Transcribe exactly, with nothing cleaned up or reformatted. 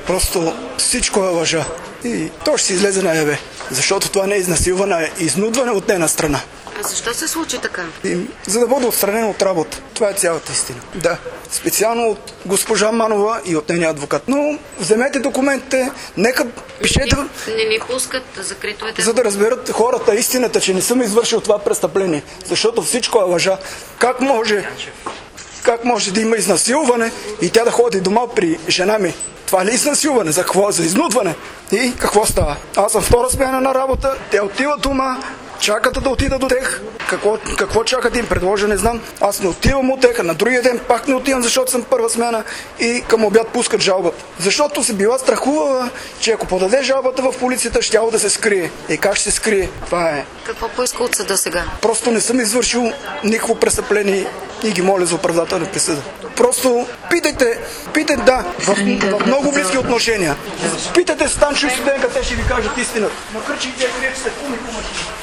Просто всичко е лъжа. И то ще си излезе наяве. Защото това не е изнасилване, а е изнудване от нейна страна. А защо се случи така? И, за да бъде отстранен от работа. Това е цялата истина. Да. Специално от госпожа Манова и от нейния адвокат. Но вземете документите, нека пишете... Не, не ми пускат закритовете. За да разберат хората истината, че не съм извършил това престъпление. Защото всичко е лъжа. Как може... Как може да има изнасилване и тя да ходи дома при жена ми? Това ли е изнасилване? За какво? За изнудване? И какво става? Аз съм втора смяна на работа, те отиват дома, чакат да отида до тях. Какво, какво чакат им предложа, не знам. Аз не отивам от тях, на другия ден пак не отивам, защото съм първа смяна и към обяд пускат жалбата. Защото се била страхувала, че ако подаде жалбата в полицията, щяло да се скрие. И как ще се скрие? Това е. Какво поиска от съда сега? Просто не съм извършил никакво престъпление и ги моля за оправдателна присъда. Просто питайте, питайте, да, в, в много близки отношения. Питайте Станчо и Студенка, те ще ви кажат истината. Макар че и те, че сте куми, куми.